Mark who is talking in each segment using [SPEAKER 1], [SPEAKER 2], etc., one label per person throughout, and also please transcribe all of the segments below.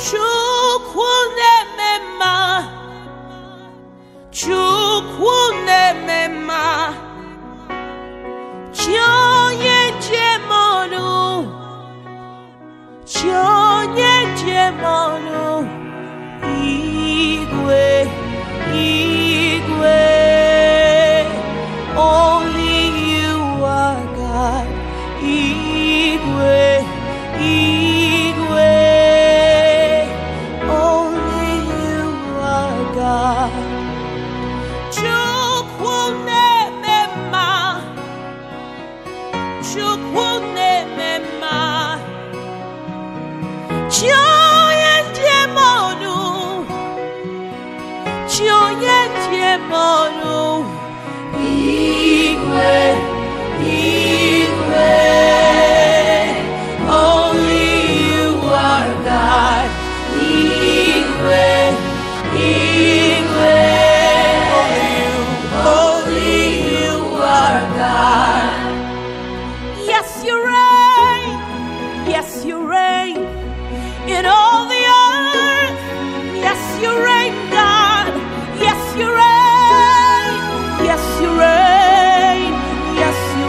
[SPEAKER 1] Chukwunemema, Chukwunemema, Chionye Jemonu, Chionye Jemonu, Igwe, Igwe, only you are God, Igwe, Igwe, only you are God. Chukwunemema, Chukwunemema, Chionye Jemonu, Chionye Jemonu, Igwe, Igwe, only you are God, Igwe, Igwe, only you are God. Yes, you reign, yes, you reign in all the earth. Yes, you reign, God. Yes, you reign. Yes, you reign. Yes, you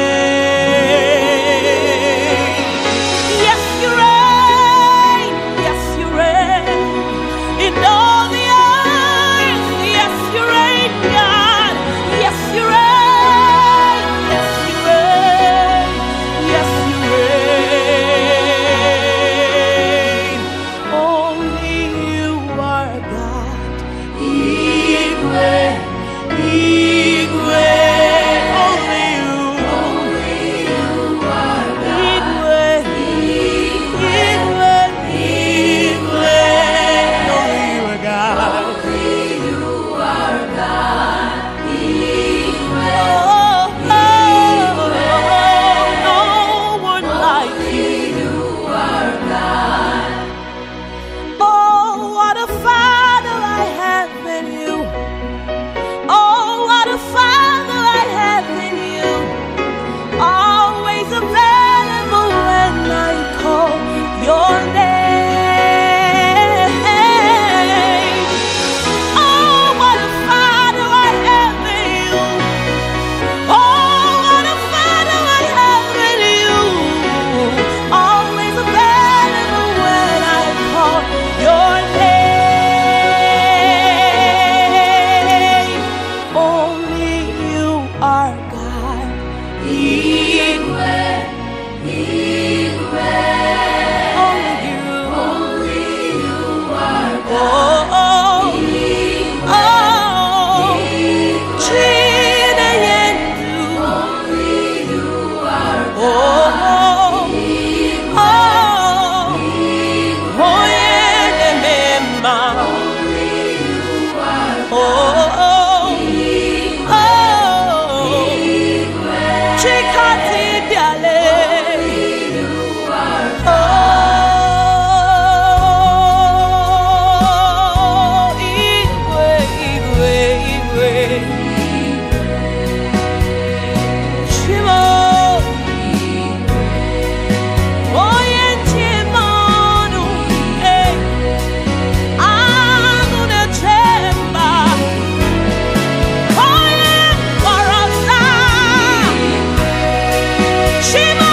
[SPEAKER 1] reign. Yes, you reign. Yes, you reign in all the earth. Yes, you reign, God. Yes, you reign. Yes, you reign. Yes, you reign. Only you are God. Igwe, Igwe, only you. Only you are God. Igwe, Igwe, Igwe, only you are God. Only you are God. Igwe, no one like you. Are God. Oh, what a Father I have in you. Oh, what a Father I have in you. Always available when I call your name. Oh, what a Father I have in you. Oh, what a Father I have in you. Always available when I call your name. Only you are God. Igwe, Igwe, only you. Only you are God. Oh, oh, oh, Chineyendu. Only you are God. Oh, oh, Oyenemema. Only you are God. Oh, oh, Chikati Biale. Oh, Igwe, Igwe, Igwe. Shimo. Oye Chimonu. Eh. Agune Chemba. Oye Warasa. Shimo.